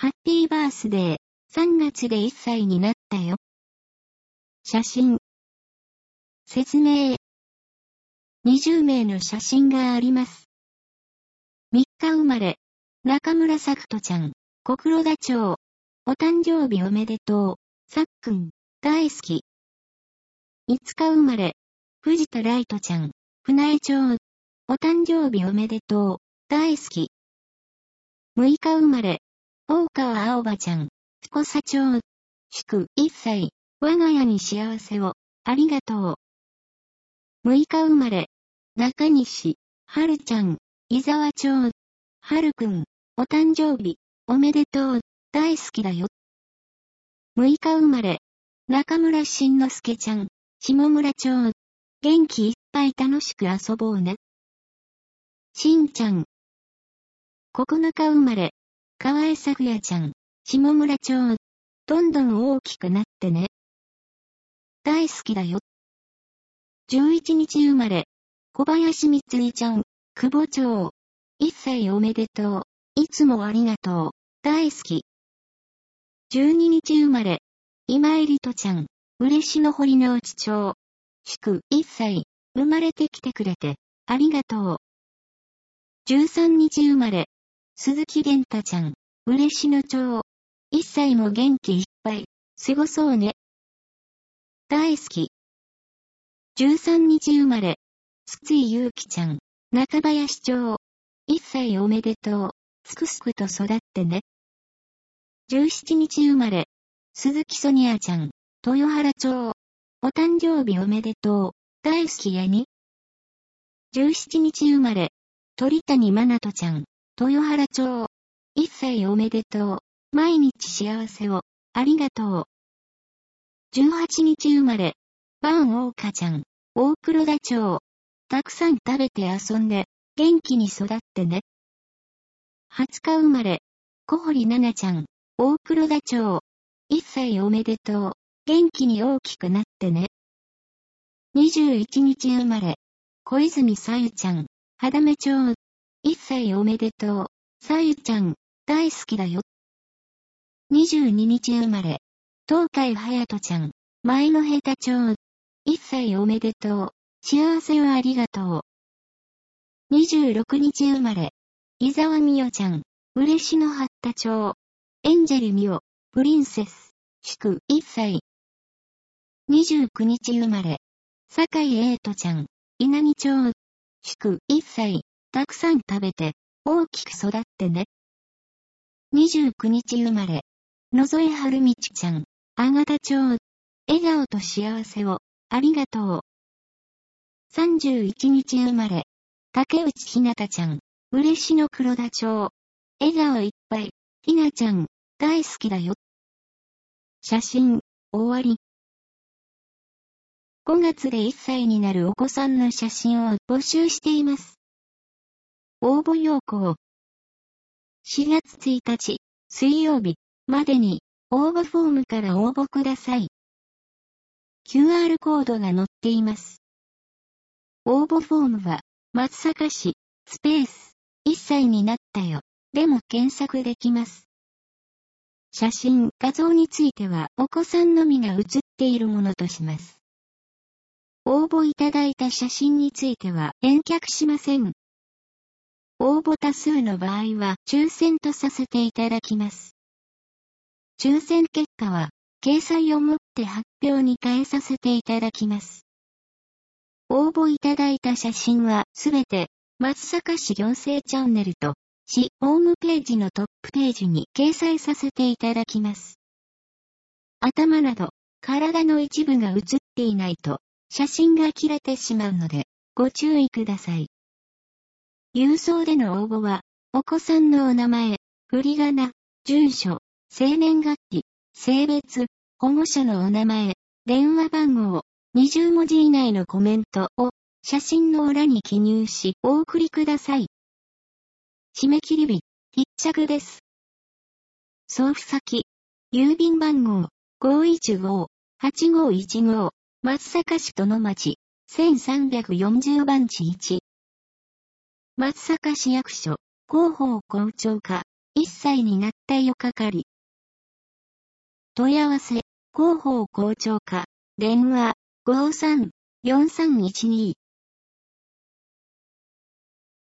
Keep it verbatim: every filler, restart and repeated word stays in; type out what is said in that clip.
ハッピーバースデー、さんがつでいっさいになったよ。写真。説明。にじゅうめいの写真があります。みっか生まれ、中村咲人ちゃん、小黒田町。お誕生日おめでとう、さっくん、大好き。いつか生まれ、藤田ライトちゃん、船江町。お誕生日おめでとう、大好き。むいか生まれ、大川青葉ちゃん、深佐町。祝いっさい、我が家に幸せを、ありがとう。むいか生まれ、中西、春ちゃん、伊沢町。春くん、お誕生日、おめでとう、大好きだよ。むいか生まれ、中村慎之介ちゃん、下村町。元気いっぱい楽しく遊ぼうね。しんちゃん。ここのか生まれ、河江咲也ちゃん、下村町。どんどん大きくなってね。大好きだよ。じゅういちにち生まれ、小林みつりちゃん、久保町。いっさいおめでとう。いつもありがとう。大好き。じゅうににち生まれ、今井りとちゃん、嬉野堀之内町。祝いっさい、生まれてきてくれて、ありがとう。じゅうさんにち生まれ、鈴木玄太ちゃん、嬉野町。いっさいも元気いっぱい、過ごそうね。大好き。じゅうさんにち生まれ、筒井ゆうきちゃん、中林町。いっさいおめでとう。すくすくと育ってね。じゅうしちにち生まれ、鈴木ソニアちゃん、豊原町。お誕生日おめでとう。大好きやに。じゅうしちにち生まれ、鳥谷真奈人ちゃん、豊原町。いっさいおめでとう。毎日幸せを、ありがとう。じゅうはちにち生まれ、バン大花ちゃん、大黒田町。たくさん食べて遊んで、元気に育ってね。はつか生まれ、小堀奈々ちゃん、大黒田町。いっさいおめでとう。元気に大きくなってね。にじゅういちにち生まれ、小泉さゆちゃん、肌目町。いっさいおめでとう。さゆちゃん、大好きだよ。にじゅうににち生まれ、東海隼人ちゃん、舞の下手町。いっさいおめでとう。幸せをありがとう。にじゅうろくにち生まれ、伊沢美代ちゃん、嬉野八田町。エンジェルミオ、プリンセス、祝いっさい。にじゅうくにち生まれ、坂井英人ちゃん、稲城町。祝いっさい。たくさん食べて、大きく育ってね。にじゅうくにち生まれ、野添春道ちゃん、あがた町。笑顔と幸せを、ありがとう。さんじゅういちにち生まれ、竹内ひなたちゃん、嬉野黒田町。笑顔いっぱい、ひなちゃん、大好きだよ。写真、終わり。ごがつでいっさいになるお子さんの写真を募集しています。応募要項。しがつついたち、水曜日までに応募フォームから応募ください。キューアール コードが載っています。応募フォームは、松阪市、スペース、いっさいになったよ、でも検索できます。写真、画像についてはお子さんのみが写っているものとします。応募いただいた写真については返却しません。応募多数の場合は抽選とさせていただきます。抽選結果は、掲載をもって発表に変えさせていただきます。応募いただいた写真はすべて、松阪市行政チャンネルと、市ホームページのトップページに掲載させていただきます。頭など、体の一部が写っていないと、写真が切れてしまうので、ご注意ください。郵送での応募は、お子さんのお名前、振り仮名、住所、生年月日、性別、保護者のお名前、電話番号、にじゅうもじ以内のコメントを写真の裏に記入しお送りください。締め切り日、必着です。送付先、郵便番号 ごいちごーはちごいちごー 松阪市殿町せんさんびゃくよんじゅうばんちいち松阪市役所広報校長課いっさいさいになったよ係。問い合わせ、広報広聴課、電話、ごーさん、よんさんいちに